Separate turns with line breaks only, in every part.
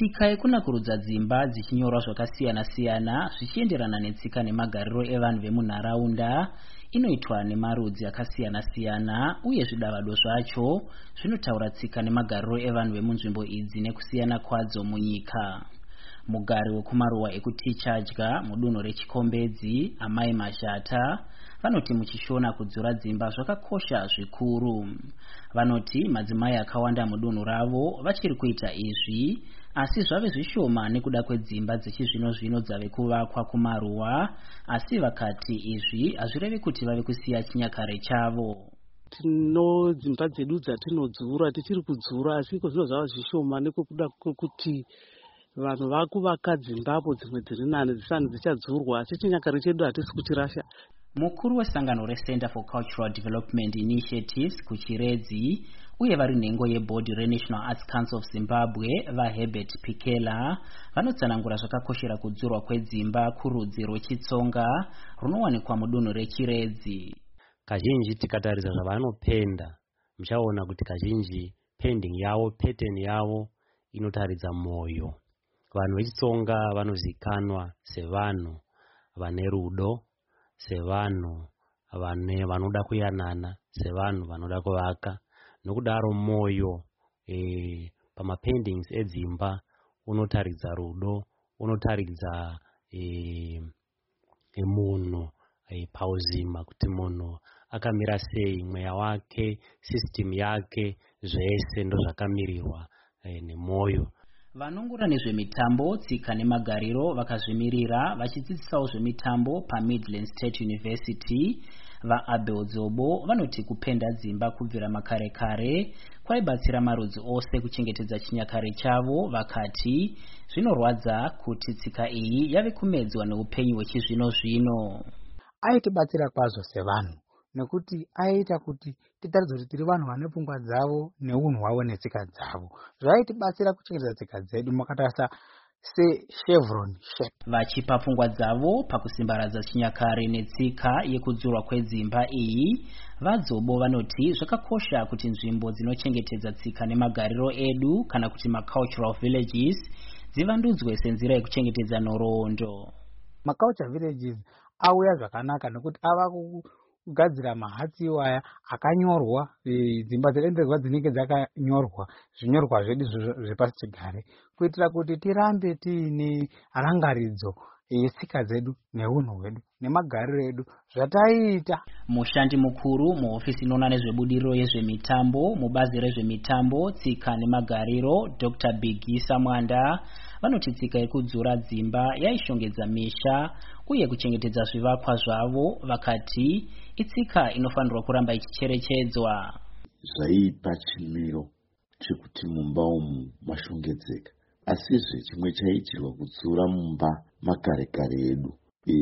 Tsika yekunakurudza dzimba dzichinyorwa zvakasiyana-siyana zvichienderana netsika nemagariro evanhu vemunharaunda inoitwa nemarudzi akasiyana-siyana, uye zvidavado zvacho zvinotaura tsika nemagariro evanhu vemunzvimbo idzi nekusiyana kwadzo munyika. Mugari wekumaruwa ekutichadya mudunhu rechikombedzi, Amai Mazhata, vanoti muchishona kudzura dzimba zvakakosha zvikuru. Vanoti madzimai akawanda mudunhu ravo vachiri kuita izvi, asi zvave zvishoma nekuda kwedzimba dzechizvino-zvino dzave kuvakwa kumaruwa, asi vakati izvi hazvirevi kuti vave kusiya chinyakare chavo.
Dzimba dzedu dzatinodzura tichiri kudzura, asi zviro zvava zvishoma nekuda kwekuti vanhu vakuvaka dzimbapo dzimwe dziri nane dzisani dzichadzurwa, asi chinyakare chedu hatisi kuchirasha.
Mukuru wesangano reCenter for Cultural Development Initiatives kuChiredzi uye vari nhengo yebhodhi reNational Arts Council of Zimbabwe vaHerbert Pikela vanotsanangura zvakakoshera kudzurwa kwedzimba kurudzi rweChitsonga runowanikwa mudunhu reChiredzi.
Kazhinji tikatarisa zvavanopenda, muchaona kuti kazhinji pending yavo, pattern yavo inotaridza moyo. Vanhu veChitsonga vanozikanwa sevanhu vane rudo, sevanhu vanoda kuyanana, sevanhu vanoda kuvaka. Nokudaro moyo pamapaintings edzimba unotaridza rudo, unotaridza munhu pauzima, kuti munhu akamira sei, mweya wake, system yake, zvese ndo zvakamirirwa nemoyo.
Vanongura nezvemitambo, tsika nemagariro vakazvimirira vachidzidzisawo zvemitambo paMidland State University, vaAbel Dzobo vanoti kupenda dzimba kubvira makare kare kwaibatsira marudzi ose kuchengetedza chinyakare chavo. Vakati zvinorwadza kuti tsika iyi yave kumedzwa neupenyu hwechizvino-zvino.
Aitibatsira kwazvo sevanhu nekuti aita kuti titaridze kuti tiri vanhu vane pfungwa dzavo neunhu hwavo netsika dzavo. Zvaitibatsira kuchengetedza tsika dzedu makatarisa seChevron shape.
Vachipa pfungwa dzavo pakusimbaradza chinyakare netsika yekudzurwa kwedzimba iyi, vaDzobo vanoti zvakakosha kuti nzvimbo dzinochengetedza tsika nemagariro edu kana kuti macultural villages dzivandudzwe senzira yekuchengetedza nhoroondo.
Macultural villages auya zvakanaka nekuti ava kugadzira mahatsi waya akanyorwa, dzimba dzedenderwa dzinenge dzakanyorwa zvinyorwa zvedu zvepasi chigare, kuitira kuti tirambe tiine rangaridzo yetsika dzedu neunhu hwedu nemagariro edu zvataita.
Mushandi mukuru muhofisi inoona nezvebudiriro yezvemitambo mubazi rezvemitambo, tsika nemagariro, Dr. Bigisa Mwanda vanoti tsika yekudzura dzimba yaishongedza misha uye kuchengetedza zvivakwa zvavo. Vakati itsika inofanirwa kuramba ichicherechedzwa.
Zvaipa chimiro chekuti mumba umu mashongedzeka, asizve chimwe chaitirwa kudzura mumba makare kare edu,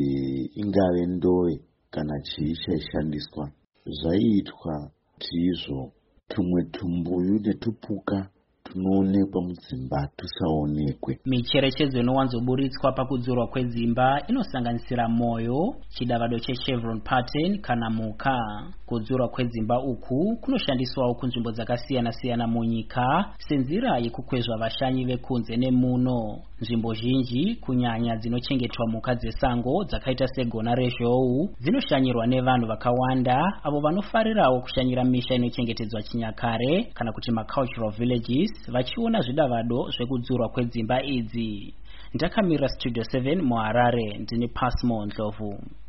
ingave ndowe kana chii chaishandiswa, zvaiitwa kuti izvo tumwe tumbuyu netupuka tunoonekwa mudzimba tusaonekwe.
Micherechedzo inowanzoburitswa pakudzurwa kwedzimba inosanganisira moyo, chidavado cheChevron pattern kana muka. Kudzurwa kwedzimba uku kunoshandiswawo kunzvimbo dzakasiyana-siyana munyika senzira yekukwezva vashanyi vekunze nemuno. Nzvimbo zhinji kunyanya dzinochengetwa muka dzesango dzakaita segona rezhou dzinoshanyirwa nevanhu vakawanda avo vanofarirawo kushanyira misha inochengetedzwa chinyakare kana kuti macultural villages vachiona zvidavado zvekudzurwa kwedzimba idzi. Ndakamira Studio 7 muHarare, ndini Pasmo Ndlovu.